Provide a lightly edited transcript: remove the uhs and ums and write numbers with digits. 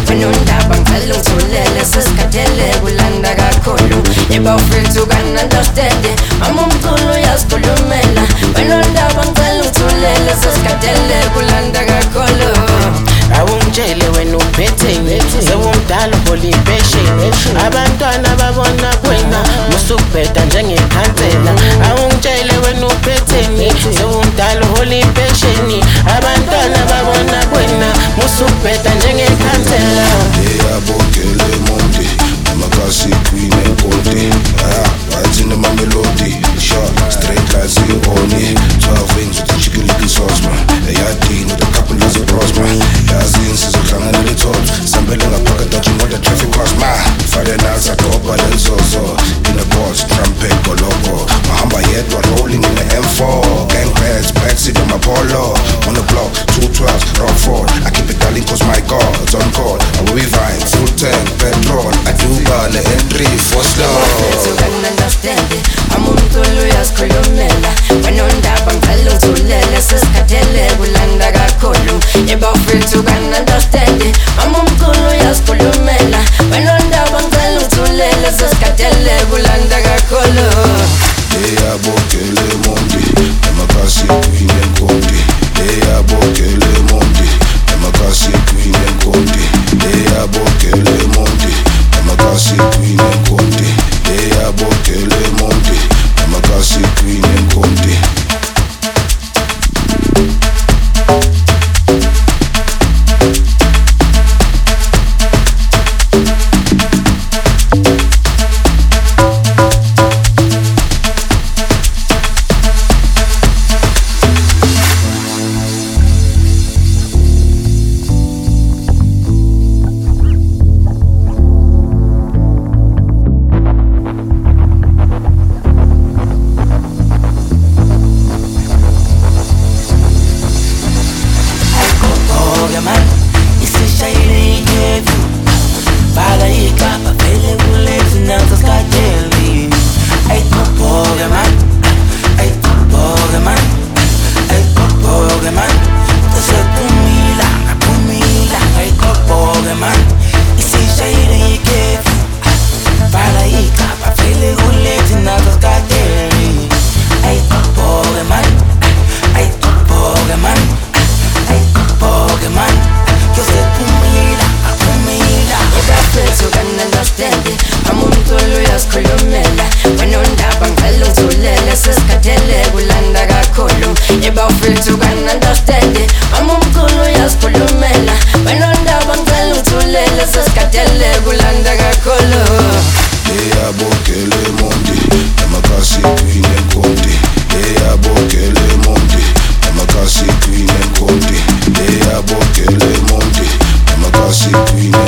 wena undaba ngicela ungithulele sesikhathele kulanda kakhulu yeba ufethu kan-understand mama umculo uyasikhulumela wena undaba ngicela ungithulele sesikhathele kulanda kakhulu awungitshele wena uphetheni sewumdala uhola impesheni abantwana babona kuwena musukubheda njengekhansela awungitshele wena uphetheni sewumdala uhola impesheni abantwana babona kuwena musukubheda njengekhansela eyabokele mondi amakasi queen enkoti right in the melody short straight like Zioni 12 wings with the chicken licky sauce man eyadini with a couple of bros man yazini sizohlangana le-tops sambele ngaphaka dodging all the traffic cost ma Friday nights adoba lenzozo in the boss trumpet goloko mahamba yedwa rolling in the M4 gang pads backseat on my polo on the block 212 rock 4 I keep it darling cause my God's on call I will be vine full tank petrol I do burn the entry for slow ufethu kan-understand mama umculo uyasikhulumela wena undaba ngicela ungithulele sesikhathele kulanda kakhulu yeba ufethu kan-understand mama umculo uyasikhulumela wena undaba ngicela ungithulele sesikhathele kulanda kakhulu eyabokele mondi amakasi queen enkoti eyabokele mondi amakasi queen enkoti eyabokele mondi amakasi queen enkoti eyabokele mondi amakasi queen enkoti mama umculo uyasikhulumela wena undaba ngicela ungithulele sesikhathele kulanda kakhulu yeba ufethu kan-understand mama umculo uyasikhulumela wena undaba ngicela ungithulele sesikhathele kulanda kakhulu eyabokele mondi amakasi queen enkoti eyabokele mondi amakasi queen enkoti eyabokele mondi amakasi queen